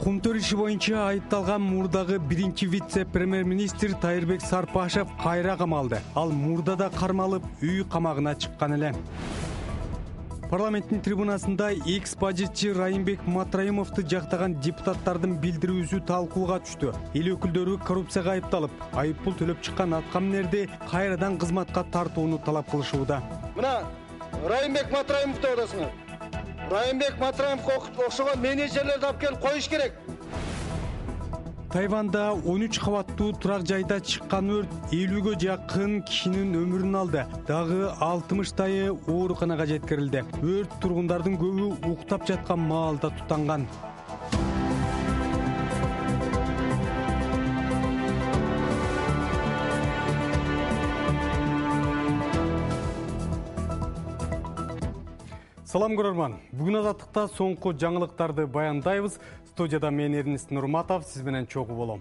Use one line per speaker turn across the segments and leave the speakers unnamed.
Кумтөр иши боюнча айыпталган мурдагы биринчи вице-премьер-министр Тайырбек Сарпашев кайра камалды. Ал мурдада кармалып, үй камагына чыккан эле. Парламенттин трибунасында экс-бажетчи Райымбек Матраимовду жактаган депутаттардын билдирүүсү талкууга түштү. Эл өкүлдөрү коррупцияга айыпталып, айыппул төлөп чыккан аткаминерди кайрадан кызматка тартууну талап кылышууда.
Мына Райымбек Матраимов деп атасыңар. Райымбек Матраимовго окшогон менеджерлерди алып келип коюш керек.
Тайванда 13 кабаттуу турак жайда чыккан өрт 50ге жакын кишинин өмүрүн алды. Дагы 60тайы ооруканага жеткирилди. Өрт тургундардын көбү уктап жаткан маалда тутанган. Салам көрөрман. Бүгүн азаттыкта соңку жаңылыктарды баяндайбыз. Студияда мен Эрнест Нурматов сиз менен чогуу болом.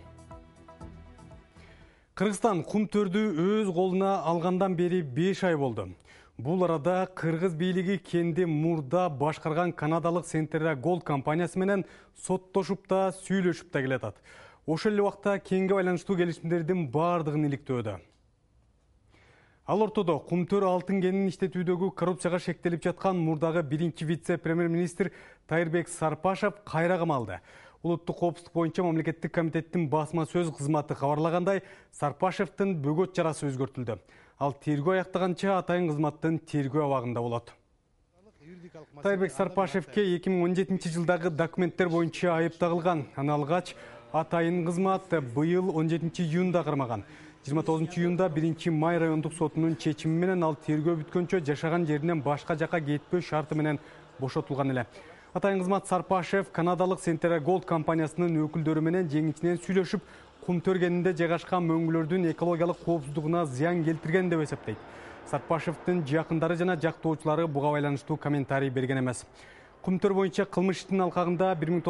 Кыргызстан Кумтөрдү өз колуна алгандан бери 5 ай болду. Бул арада кыргыз бийлиги кенди мурда башкарган канадалык Centerra Gold компаниясы менен соттошуп да, сүйлөшүп да келатат. Ошол эле убакта кенге байланыштуу келишимдердин баардыгын иликтөөдө. Ал ортодо Кумтөр алтын кенин иштетүүдөгү коррупцияга шектелип жаткан мурдагы биринчи вице-премьер-министр Тайырбек Сарпашев кайра камалды. Улуттук коопсуздук боюнча мамлекеттик комитеттин басма сөз кызматы кабарлагандай, Сарпашевдин бөгөт жарасы өзгөртүлдү. Ал тергөө аяктаганча атайын кызматтын тергөө абагында болот. Тайырбек Сарпашевке 2017 жылдагы документтер боюнча айып тагылган. Аны алгач атайын кызмат быйыл 17 июнда кармаган. 29 июнда 1 май райондук сотунун чечими менен ал тергөө бүткөнчө жашаган жеринен башка жака кетпөө шарты менен бошотулган эле. Атайын кызмат Сарпашев канадалык Centerra Gold компаниясынын өкүлдөрү менен жеңичинен сүйлөшүп, Кумтөр кенинде жайгашкан мөңгүлөрдүн экологиялык коопсуздугуна зыян келтирген деп эсептейт. Сарпашевдин жакындары жана жактоочулары буга байланыштуу комментарий берген эмес. Кумтөр боюнча кылмыш иштин алкагында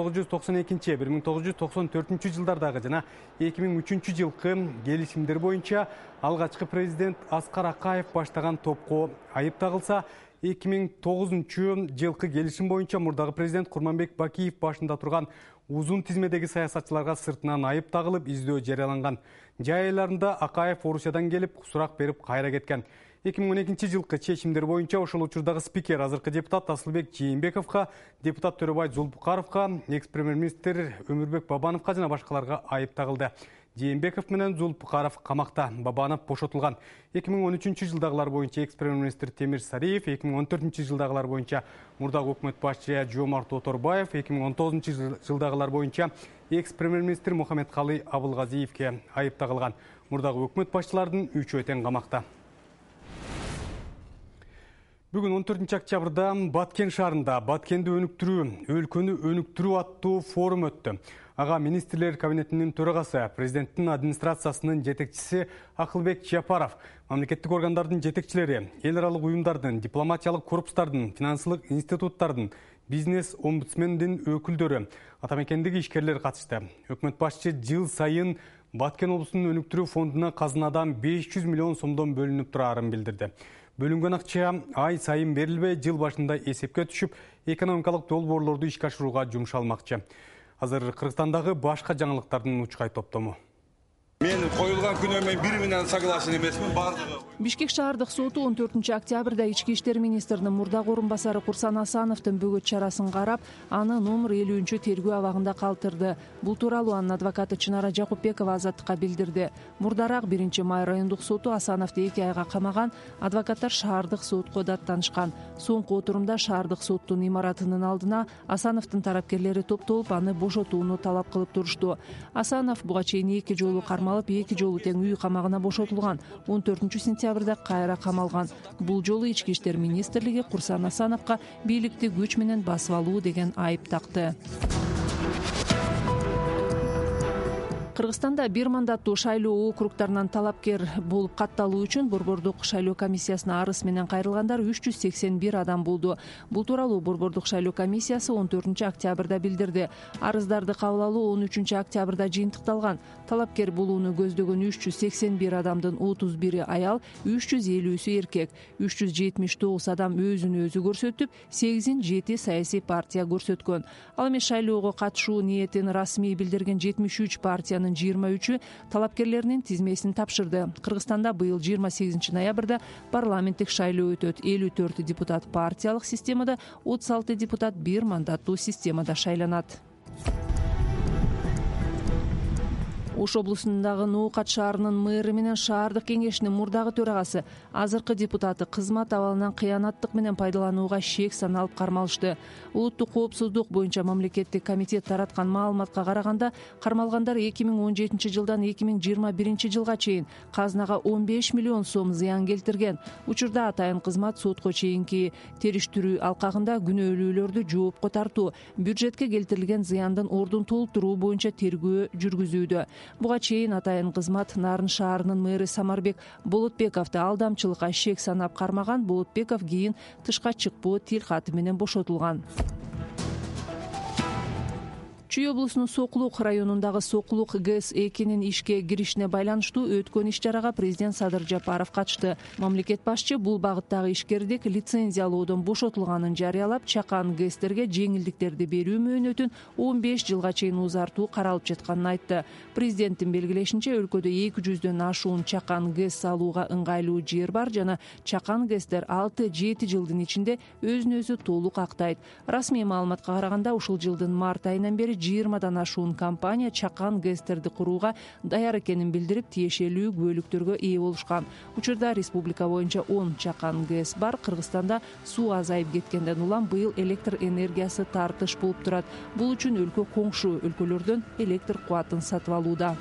1992-1994 жылдардагы жана 2003 жылкы келишимдер боюнча алгачкы президент Аскар Акаев баштаган топко айып тагылса, 2009 жылкы келишим боюнча мурдагы президент Курманбек Бакиев башында турган узун тизмедеги саясатчыларга сыртынан айып тагылып, издөө жарыяланган. Жай айларында Акаев Орусиядан келип, сурак берип кайра кеткен. 2012 жылкы чечимдер боюнча ошол учурдагы спикер азыркы депутат Асылбек Жээнбековго, депутат Төрөбай Зулпукаровго, экс-премьер-министр Өмүрбек Бабановго жана башкаларга айып тагылды. Жээнбеков менен Зулпукаров камакта, Бабанов бошотулган. 2013 жылдагылар боюнча экс-премьер-министр Темир Сариев, 2014 жылдагылар боюнча мурдагы өкмөт башчы Жомарт Оторбаев, 2019 жылдагылар боюнча экс-премьер-министр Мухаммедкалый Абылгазиевке айып тагылган. Мурдагы өкмөт башчылардын 3-өө тең камакта. Бүгүн 14 октябрда Баткен шаарында Баткенди өнүктүрүү, өлкөнү өнүктүрүү аттуу форум өттү. Ага министрлер кабинетинин төрагасы, президенттин администрациясынын жетекчиси Акылбек Жапаров, мамлекеттик органдардын жетекчилери, эл аралык уюмдардын, дипломатиялык корпустардын, финансылык институттардын, бизнес омбудсмендин өкүлдөрү, атамекендеги ишкерлер катышты. Өкмөт башчы жыл сайын Баткен облусунун өнүктүрүү фондуна казынадан 500 миллион сомдон бөлүнүп турарын билдирди. Бөлүнгөн акча ай сайын берилбей, жыл башында эсепке түшүп, экономикалык долбоорлорду ишке ашырууга жумшалмакчы. Азыр Кыргызстандагы башка жаңылыктардын учкай топтому.
Мен коюлган күнөө мен бир менен согласен эмесмин, бардыгы.
Бишкек шаардык соту 14 октябрда ички иштер министринин мурдагы орун басары Курсан Асановдун бөгөт чарасын карап, аны номер 50 тергөө абагында калтырды. Бул тууралуу анын адвокаты Чынара Жакупбекова Азаттыкка билдирди. Мурдараак 1 май райондук соту Асановду 2 айга камаган, адвокаттар шаардык сотко даттанышкан. Соңку отурумда шаардык соттун имаратынын алдына Асановдун тарапкерлери топтолуп, аны бошотууну талап кылып турушту. Асанов буга чейин 2 жолу кармалып, 2 жолу тең үй камагына бошотулган. 14 сентябрда кайра камалган. Бул жолу ички иштер министрлиги Курсан Асановго бийликти күч менен басып алуу деген айып такты. Кыргызстанда бир мандаттуу шайлоо округтарынан талапкер болуп катталуу үчүн Борбордук шайлоо комиссиясына арыз менен кайрылгандар 381 адам болду. Бул тууралуу Борбордук шайлоо комиссиясы 14 октябрда билдирди. Арыздарды кабыл алуу 13 октябрда жыйынтыкталган. Талапкер болууну көздөгөн 381 адамдын 31 аял, 350 эркек, 379 адам өзүн өзү көрсөтүп, 8 7 саясий партия көрсөткөн. Ал эми шайлоого катышуу ниетин расмий билдирген 73 партиянын 23-ü талапкерлеринин тизмесин тапшырды. Кыргызстанда быйыл 28 ноябрда парламенттик шайлоо өтөт. 54 депутат партиялык системада, 36 депутат бир мандаттуу системада шайланат. Ош облусундагы Ноокат шаарынын мэрі менен шаардык кеңешинин мурдагы төрагасы азыркы депутаты кызмат абалынан кыянаттык менен пайдаланууга шек саналып кармалышты. Улуттук коопсуздук боюнча мамлекеттик комитет тараткан маалыматка караганда, кармалгандар 2017 жылдан 2021 жылга чейин казынага 15 миллион сом зыян келтирген. Учурда атайын кызмат сотко чейинки териштирүү алкагында күнөөлүүлөрдү жоопко тартуу, бюджетке келтирилген зыяндын ордун толтуруу боюнча тергөө жүргүзүүдө. Буга чейин атайын кызмат Нарын шаарынын мэрі Самарбек Болотбековду алдамчылыкка шек санап кармаган. Болотбеков кийин тышка чыкпоо тил каты менен бошотулган. Чүй облусунун Сокулук районундагы Сокулук ГЭС-2-нин ишке киришине байланыштуу өткөн иш-чарага президент Садыр Жапаров катышты. Мамлекет башчы бул багыттагы ишкердик лицензия алуудон бошотулганын жарыялап, чакан ГЭСтерге жеңилдиктерди берүү мөөнөтүн 15 жылга чейин узартуу каралып жатканын айтты. Президенттин белгилешинче, өлкөдө 200дөн ашуун чакан ГЭС салууга ыңгайлуу жер бар жана чакан ГЭСтер 6-7 жылдын ичинде өзүн өзү толук актайт. Расмий маалыматка караганда, ушул жылдын март айынан бери 20дан ашуун компания чакан ГЭСтерди курууга даяр экенин билдирип, тиешелүү күбөлүктөргө ээ болушкан. Учурда республика боюнча 10 чакан ГЭС бар. Кыргызстанда суу азайып кеткенден улам быйыл электр энергиясы тартыш болуп турат. Бул үчүн өлкө коңшу өлкөлөрдөн электр кубатын сатып алууда.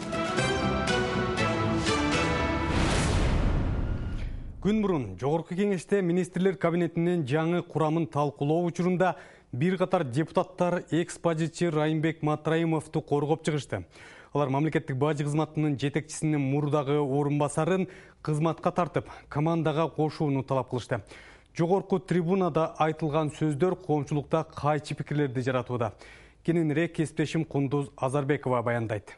Күн мурун Жогорку кеңеште министрлер кабинетинин жаңы курамын талкуулоо учурунда бир катар депутаттар экс-бажычы Райымбек Матраимовду коргоп чыгышты. Алар мамлекеттик бажы кызматынын жетекчисинин мурдагы орун басарын кызматка тартып, командага кошууну талап кылышты. Жогорку трибунада айтылган сөздөр коомчулукта кайчы пикирлерди жаратууда. Кененирээк кесиптешим Кундуз Азарбекова баяндайт.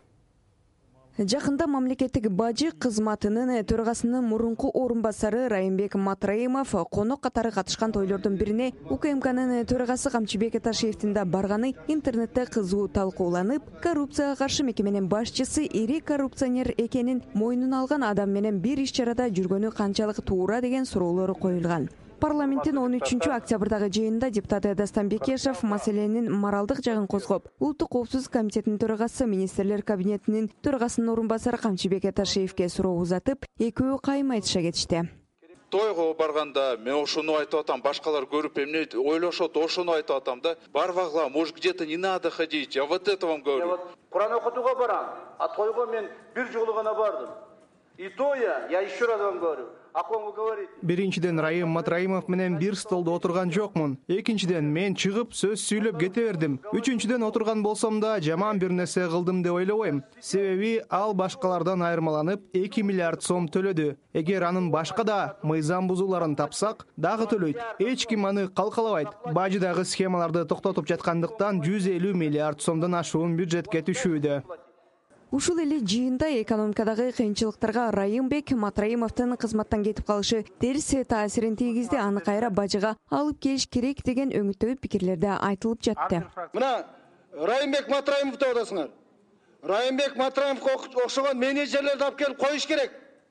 Жакында мамлекеттик бажы кызматынын төрагасынын мурунку орун басары Райымбек Матраимов конок катары катышкан тойлордун бирине УКМКнын төрагасы Камчыбек Аташевдин да барганы интернетте кызуу талкууланып, коррупцияга каршы мекеменин башчысы ири коррупционер экенин мойнуна алган адам менен бир иш-чарада жүргөнү канчалык туура деген суроолор коюлган. Парламенттин 13 октябрдагы жыйынында депутат Дастан Бекешев маселенин моралдык жагын козгоп, Улуттук коопсуздук комитетинин төрагасы министрлер кабинетинин төрагасынын орун басары Камчыбек Аташевке суроо узатып, экөө кайым айтыша кетишти.
Тойго барганда мен ошону айтып атам, башкалар көрүп эмне ойлошот, ошону айтып атам да. Барбагла, может где-то не надо ходить, я вот это вам говорю.
Куран окутууга барам, а тойго мен бир жолу гана бардым. И то я еще раз вам говорю.
Биринчиден Райым Матраимов менен бир столдо отурган жокмун. Экинчиден мен чыгып сөз сүйлөп кете бердим. Үчүнчүдөн отурган болсом да жаман бир нерсе кылдым деп ойлобойм. Себеби ал башкалардан айырмаланып 2 миллиард сом төлөдү. Эгер анын башка да мыйзам бузууларын тапсак, дагы төлөйт. Эч ким аны калкалабайт. Бажыдагы схемаларды токтотуп жаткандыктан 150 миллиард сомдон ашуун бюджетке түшүүдө.
Ушул эле жыйында экономикадагы кыйынчылыктарга Райымбек Матраимовдун кызматтан кетип калышы терс таасирин тийгизди, аны кайра бажыга алып келиш керек деген өңүттүү пикирлерде айтылып жатты.
Мына Райымбек Матраимов деп атасыңар. Райымбек Матраимовго окшогон менеджерлерди алып келип коюш керек.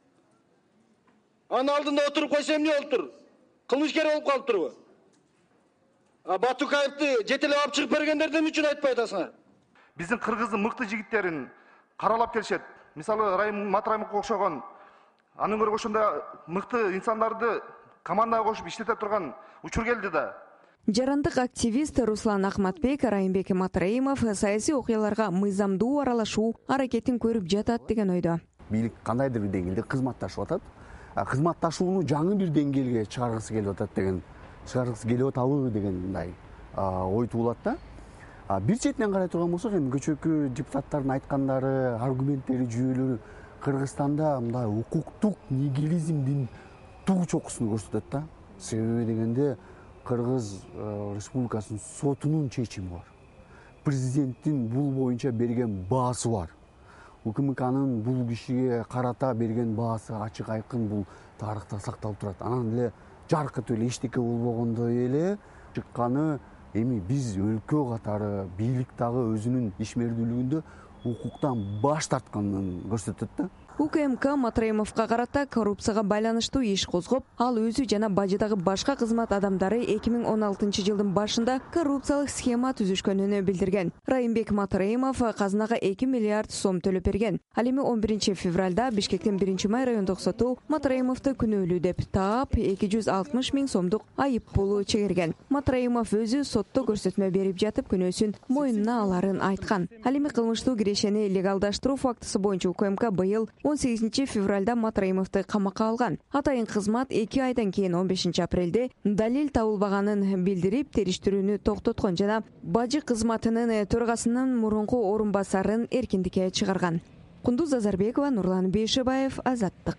Анын алдында отуруп койсо эмне болуп тур? Кылмышкер болуп калып турбу? Батукаевди жетелеп алып чыгып бергендерди эмне үчүн айтпай атасыңар?
Биздин кыргыздын мыкты жигиттерин каралап келишет. Мисалы Райым Матраимовго окшогон, анын көрө ошондой мыкты инсандарды командага кошуп иштете турган учур келди да.
Жарандык активист Руслан Ахматбек Райымбек Матраимов саясий окуяларга мыйзамдуу аралашуу аракетин көрүп жатат деген ойдо.
Бийлик кандайдыр бир деңгээлде кызматташып атат. Кызматташууну жаңы бир деңгээлге чыгаргысы келип атат деген, чыгаргысы келип атабы деген мындай ой туулат да. Бир четинен карай турган болсок, эми көчөкү депутаттардын айткандары, аргументтери, жүйөлөрү Кыргызстанда мындай укуктук нигилизмдин туу чокусун көрсөтөт да. Себеби дегенде Кыргыз Республикасынын сотунун чечими бар. Президенттин бул боюнча берген баасы бар. УКМКнын бул кишиге карата берген баасы ачык айкын, бул тарыхта сакталып турат. Анан эле жаркыртып эле эчтеке болбогондой эле чыкканы эми биз өлкө катары бийлик дагы өзүнүн ишмердүүлүгүндө укуктан баш тартканын көрсөтөт да.
УКМК Матраимовго карата коррупцияга байланыштуу иш козгоп, ал өзү жана бажыдагы башка кызмат адамдары 2016-жылдын башында коррупциялык схема түзүшкөнүн билдирген. Райымбек Матраимов казынага 2 миллиард сом төлөп берген. Ал эми 11 февралда Бишкектин 1-май райондук соту Матраимовду күнөөлүү деп таап 260 000 сомдук айып пулу чегерген. Матраимов өзү сотто көрсөтмө берип жатып күнөөсүн мойнуна аларын айткан. Ал эми кылмыштуу кирешени легалдаштыруу фактысы боюнча УКМК быйыл 18 февралда Матраимовду камакка алган. Атайын кызмат 2 айдан кийин 15 апрелде далил табылбаганын билдирип, териштирүүнү токтоткон жана бажы кызматынын төрагасынын мурунку орун басарын эркиндикке чыгарган. Кундуз Азарбекова, Нурлан Бейшебаев, Азаттык.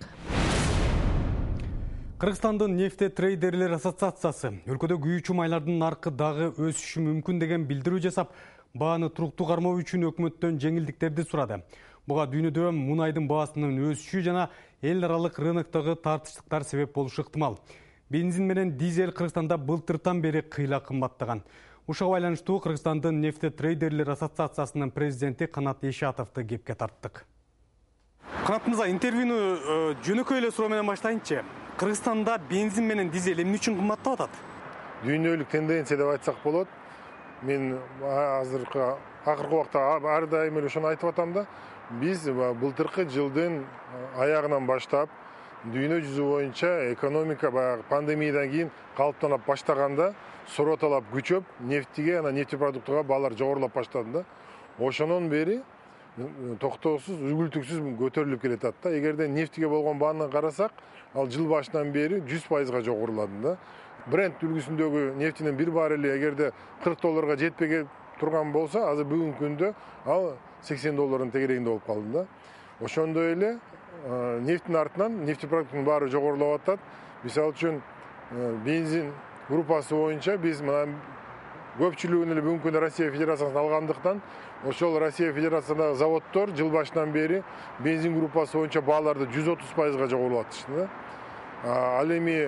Кыргызстандын нефте трейдерлер ассоциациясы өлкөдө күйүүчү майлардын наркы дагы өсүшү мүмкүн деген билдирүү жасап, бааны туруктуу кармоо үчүн өкмөттөн жеңилдиктерди сурады. Буга дүйнөдө мунайдын баасынын өсүшү жана эл аралык рыноктогу тартыштыктар себеп болушу ыктымал. Бензин менен дизель Кыргызстанда былтыртан бери кыйла кымбаттаган. Ушуга байланыштуу Кыргызстандын нефте трейдерлер ассоциациясынын президенти Канат Ешатовду кепке тарттык. Канат мырза, интервьюну жөнөкөй эле суроо менен баштайынчы. Кыргызстанда бензин менен дизель эмне үчүн кымбаттап атат?
Дүйнөлүк тенденция деп айтсак болот. Мен акыркы убакта ар дайым эле ошону айтып атам да. Биз былтыркы жылдын аягынан баштап дүйнө жүзү боюнча экономика пандемиядан кийин калыптана баштаганда суроо талап күчөп, нефтиге, анан нефть продуктуга баалар жогорулап баштады да. Ошонон бери токтоосуз, үзгүлтүксүз көтөрүлүп келатат да. Эгерде нефтиге болгон бааны карасак, ал жыл башынан бери 100%га жогорулады да. Brent үлгүсүндөгү нефтинин бир баррели эгерде $40 жетпей турган болсо, азыр бүгүнкү күндө ал $80 тегерегинде болуп калды да. Ошондой эле нефтин артынан нефть продуктунун баары жогорулап атат. Мисалы үчүн бензин группасы боюнча биз мына көпчүлүгүн эле бүгүнкү күндө Россия Федерациясынан алгандыктан, ошол Россия Федерациясындагы заводдор жыл башынан бери бензин группасы боюнча бааларды 130%га жогорулатышты да. Ал эми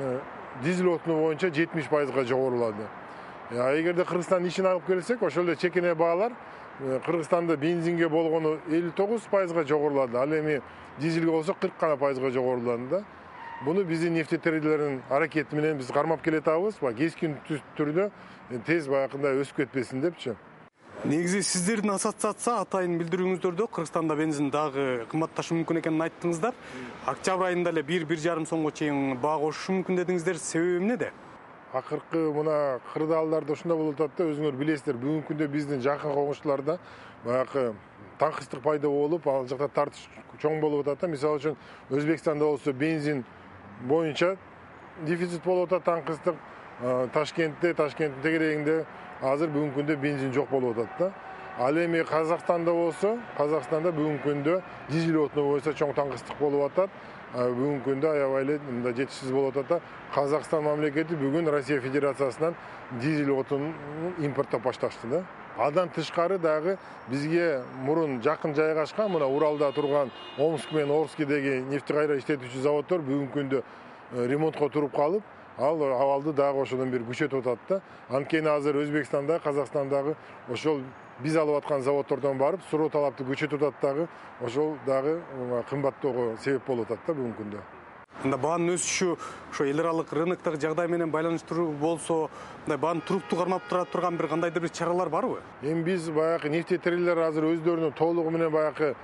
дизель отыны боюнча 70%га жогорулады. Эгерде Кыргызстандын ишин алып келсек, ошол эле чекене баалар Кыргызстанда бензинге болгону 59%га жогорулады. Ал эми дизелге болсо 40% жогорулады да. Буну биздин нефть трейдерлердин аракети менен биз кармап келатабыз. Кескин түрдө тез баягындай өсүп кетпесин депчи.
Негизи сиздердин ассоциация атайын билдирүүңүздөрдө Кыргызстанда бензин дагы кымбатташы мүмкүн экенин айттыңыздар. Октябрь айында эле 1-1,5 сомго чейин баа кошушу мүмкүн дедиңиздер. Себеби эмнеде?
Акыркы мына кырдаалдарда ушундай болуп атат да, өзүңөр билесиздер, бүгүнкү күндө биздин жакын когуштууларда баягы таңкычтык пайда болуп, ал жакта тартыш чоң болуп атат да. Мисалы үчүн Өзбекстанда болсо бензин боюнча дефицит болуп атат, таңкычтык. Ташкенттин тегерегинде азыр бүгүнкү күндө бензин жок болуп атат да. Ал эми Казакстанда болсо, Казакстанда бүгүнкү күндө дизель отыны боюнча чоң таңкычтык болуп атат. Бүгүнкү күндө аябай эле мындай жетишсиз болуп атат да. Казакстан мамлекети бүгүн Россия Федерациясынан дизель отынын импорттоп башташты да. Андан тышкары дагы бизге мурун жакын жайгашкан мына Уралда турган Омск менен Орскидеги нефть кайра иштетүүчү заводдор бүгүнкү күндө ремонтко туруп калып, ал абалды дагы ошодон бери күчөтүп атат да. Анткени азыр Өзбекстанда, Казакстандагы ошол биз алып аткан заводдордон барып, суроо талапты күчөтүп атат дагы, ошол дагы кымбаттоого себеп болуп атат да бүгүнкү күндө.
Анда баанын өсүшү ошо эл аралык рыноктогу жагдай менен байланыштыруу болсо, мындай бааны туруктуу кармап тура турган бир кандайдыр бир чаралар барбы?
Эми биз баягы нефть трейдерлер азыр өздөрүнүн толугу менен баягы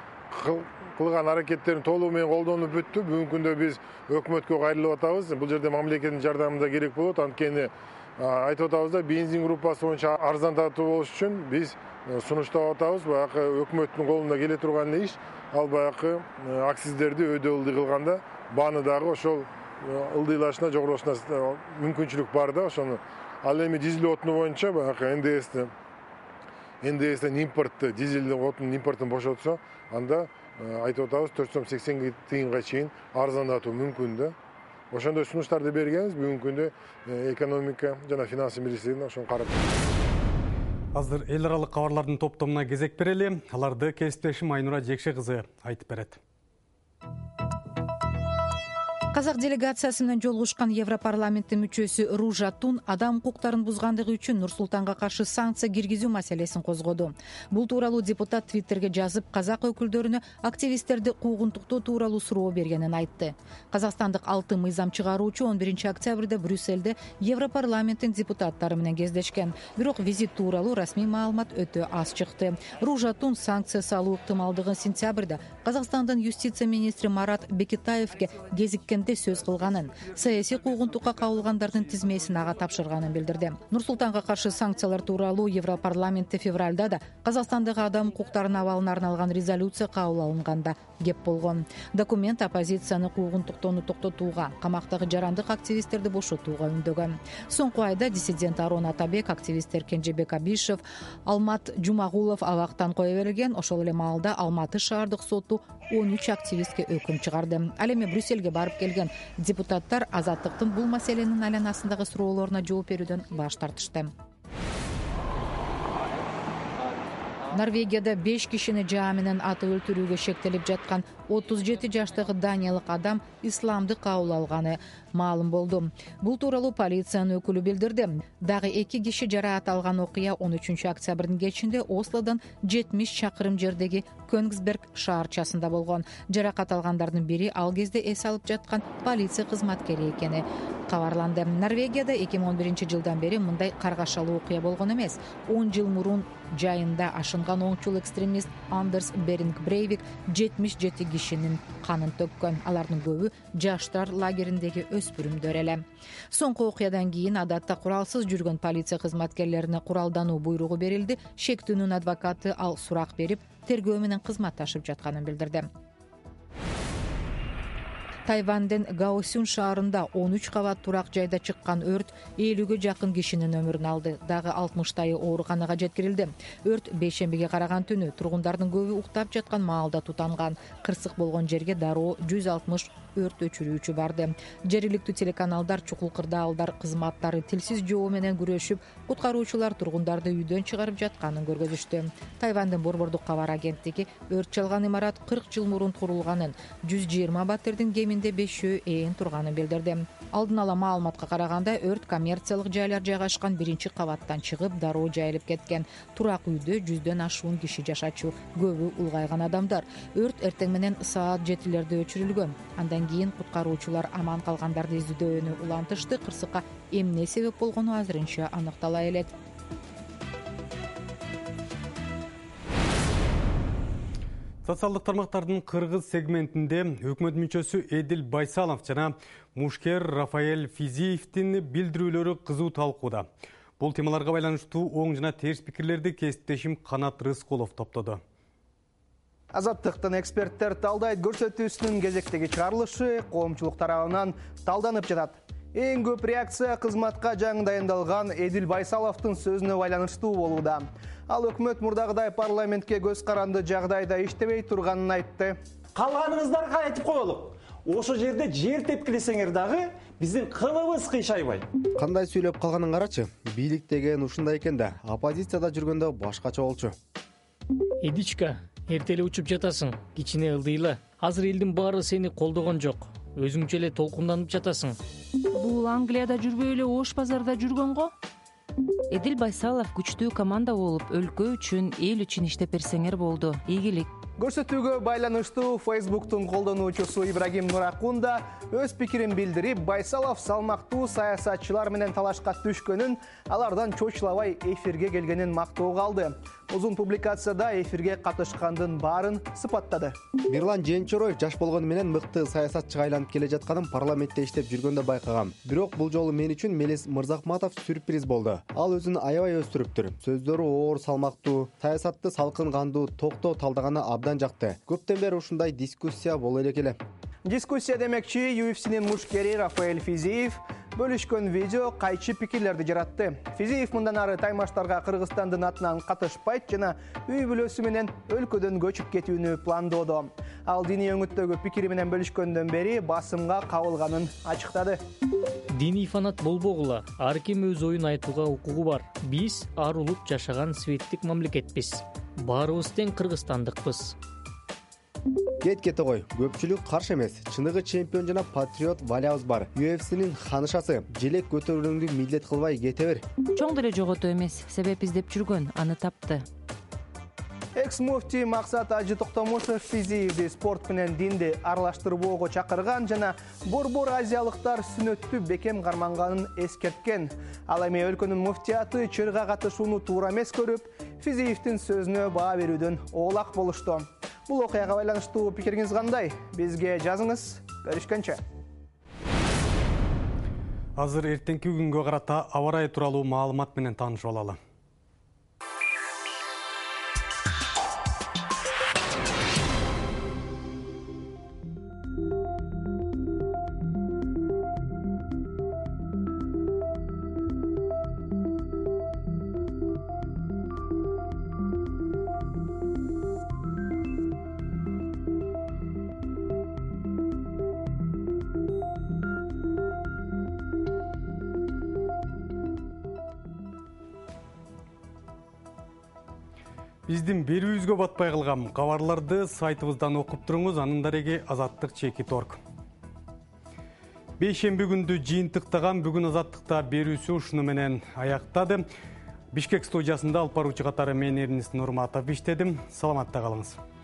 кылган аракеттерин толугу менен колдонуп бүттү. Бүгүнкү күндө биз өкмөткө кайрылып атабыз. Бул жерде мамлекеттин жардамы да керек болот. Анткени айтып атабыз да, бензин группасы боюнча арзандатуу болуш үчүн биз сунуштап атабыз. Баягы өкмөттүн колунда келе турган иш, ал баягы акциздерди өйдө ылдый кылганда бааны дагы ошол ылдыйлашына, жогорулашына мүмкүнчүлүк бар да ошону. Ал эми дизель отыны боюнча баягы НДСти ндстен импортты дизель отын импортын бошотсо анда айтып атабыз 480 тыйынга чейин арзандатуу мүмкүн да. Ошондой сунуштарды бергенбиз. Бүгүнкү күндө экономика жана финансы министрлигине ошону карап.
Азыр эл аралык кабарлардын топтомуна кезек берели. Аларды кесиптешим Айнура Жекше кызы айтып берет.
Казак делегациясы менен жолугушкан Европарламенттин мүчөсү Ружа Тун адам укуктарын бузгандыгы үчүн Нур-Султанга каршы санкция киргизүү маселесин козгоду. Бул тууралуу депутат Твиттерге жазып, казак өкүлдөрүнө активисттерди куугунтуктоо тууралуу суроо бергенин айтты. Казакстандык 6 мыйзам чыгаруучу 11 октябрда Брюссельде Европарламенттин депутаттары менен кездешкен. Бирок визит тууралуу расмий маалымат өтө аз чыкты. Ружа Тун санкция салуу ыктымалдыгын сентябрда Казакстандын юстиция министри Марат Бекетаевке кезиккен сөз кылганын, саясий куугунтукка кабылгандардын тизмесин ага тапшырганын билдирди. Нур-Султанга каршы санкциялар тууралуу Европарламентте февралда да Казакстандагы адам укуктарынын абалына арналган резолюция кабыл алынганда кеп болгон. Документ оппозицияны куугунтуктоону токтотууга, камактагы жарандык активисттерди бошотууга үндөгөн. Соңку айда диссидент Арон Атабек, активисттер Кенжебек Абишев, Алмат Жумагулов абактан кое берилген. Ошол эле маалда Алматы шаардык соту 13 активистке өкүм чыгарды. Ал эми Брюссельге барып келген депутаттар азаттыктын бул маселенин айланасындагы суроолоруна жооп берүүдөн баш тартышты. Норвегияда 5 кишини жаа менен атып өлтүрүүгө шектелип жаткан 37 жаштагы даниялык адам исламды кабыл алганы маалым болду. Бул тууралуу полициянын өкүлү билдирди. Дагы 2 киши жараат алган окуя 13 октябрдын кечинде Ослодон 70 чакырым жердеги Көнгсберг шаарчасында болгон. Жаракат алгандардын бири ал кезде эс алып жаткан полиция кызматкери экени кабарланды. Норвегияда 2011 жылдан бери мындай каргашалуу окуя болгон эмес. 10 жыл мурун жайында ашынган оңчул экстремист Андерс Беринг Брейвик 77 кишинин канын төккөн. Алардын көбү жаштар лагериндеги өспүрүмдөр эле. Соңку окуядан кийин адатта куралсыз жүргөн полиция кызматкерлерине куралдануу буйругу берилди. Шектүүнүн адвокаты ал сурак берип, тергөө менен кызматташып жатканын билдирди. Тайвандын Гаосюн шаарында 13 кабат турак жайда чыккан өрт 50-ге жакын кишинин өмүрүн алды. Дагы 60тайы ооруканага жеткирилди. Өрт бейшембиге караган түнү тургундардын көбү уктап жаткан маалда тутанган. Кырсык болгон жерге дароо 160 өрт өчүрүүчү барды. Жергиликтүү телеканалдар чукул кырдаалдар кызматтары тилсиз жоо менен күрөшүп, куткаруучулар тургундарды үйдөн чыгарып жатканын көргөзүштү. Тайвандын борбордук кабар агенттиги өрт чалган имарат 40 жыл мурун курулганын, 120 батирдин кеминде 5 ээн турганын билдирди. Алдын ала маалыматка караганда өрт коммерциялык жайлар жайгашкан 1-кабаттан чыгып, дароо жайылып кеткен. Турак үйдө 100дөн ашуун киши жашачу, көбү улгайган адамдар. Өрт эртең менен саат 7-лерде өчүрүлгөн. Андан кийин куткаруучулар аман калгандарды издөөөнү улантышты. Кырсыкка эмне себеп болгону азырынча аныктала элек.
Социалдык тармактардын кыргыз сегментинде өкмөт мүчөсү Эдил Байсалов жана мушкер Рафаэль Физиевдин билдирүүлөрү кызуу талкууда. Бул темаларга байланыштуу оң жана терс пикирлерди кесиптешим Канат Рыскулов топтоду.
Азаттыктын эксперттер талдайт көрсөтүүсүнүн кезектеги чыгарылышы коомчулук тарабынан талданып жатат. Эң көп реакция кызматка жаңы дайындалган Эдил Байсаловдун сөзүнө байланыштуу болууда. Ал өкмөт мурдагыдай парламентке көз каранды жагдайда иштебей турганын айтты.
Калганыңыздарга айтып коелук. Ошо жерде жер тепкилесеңер дагы биздин кылыбыз кыйшайбай.
Кандай сүйлөп калганын карачы. Бийлик деген ушундай экен да, оппозицияда жүргөндө башкача болчу.
Эдичка, эртеле учуп жатасың, кичине ылдыйла. Азыр элдин баары сени колдогон жок. Өзүңчө эле толкунданып жатасың.
Бул Англияда жүрбөй эле Ош базарда жүргөн го?
Эдил Байсалов күчтүү команда болуп, өлкө үчүн, эл үчүн иштеп берсеңер болду. Ийгилик.
Көрсөтүүгө байланыштуу Facebooktун колдонуучусу Ибрагим Нуракун да өз пикирин билдирип, Байсалов салмактуу саясатчылар менен талашка түшкөнүн, алардан чочулабай эфирге келгенин мактоого алды. Узун публикацияда эфирге катышкандын баарын сыпаттады.
Мирлан Женчороев жаш болгону менен мыкты саясатчыга айланып келе жатканын парламентте иштеп жүргөндө байкагам. Бирок бул жолу мен үчүн Мелис Мырзахматов сюрприз болду. Ал өзүн аябай өстүрүптүр. Сөздөрү оор, салмактуу, саясатты салкын кандуу, токтоо талдаганы абдан жакты. Көптөн бери ушундай дискуссия боло элек эле.
Дискуссия демекчи UFC'нин мушкери Рафаэль Физиев Бөлүшкөн видео кайчы пикирлерди жаратты. Физиев мындан ары таймаштарга Кыргызстандын атынан катышпайт жана үй бүлөсү менен өлкөдөн көчүп кетүүнү пландоодо. Ал диний өңүттөгү пикири менен бөлүшкөндөн бери басымга кабылганын ачыктады.
Диний фанат болбогула, ар ким өз оюн айтууга укугу бар. Биз ар улут жашаган светтик мамлекетпиз. Баарыбыз тең кыргызстандыкпыз.
Кете кой, көпчүлүк каршы эмес. Чыныгы чемпион жана патриот валябыз бар. UFC'нин ханышасы желек көтөрүүңдү милдет кылбай кете бер.
Чоң деле жоготуу эмес, себеп издеп жүргөн, аны тапты.
Экс-муфти Максат Ажы Токтомушев Физиевди спорт менен динди аралаштырбоого чакырган жана борбор азиялыктар сүннөттү бекем карманганын эскерткен. Ал эми өлкөнүн муфтияты чырга катышууну туура эмес көрүп, Физиевдин сөзүнө баа берүүдөн оолак болушту. Бул окуяга байланыштуу пикириңиз кандай? Бизге жазыңыз. Көрүшкөнчө.
Азыр эртеңки күнгө карата аба ырайы тууралуу маалымат менен таанышып алалы. Биздин берүүбүзгө батпай калган кабарларды сайтыбыздан окуп туруңуз, анын дареги azattik.org. Бейшемби күндү жыйынтыктаган бүгүн Азаттыкта берүүсү ушуну менен аяктады. Бишкек студиясында алып баруучу катары мен Эрнест Нурматов иштедим. Саламатта калыңыз.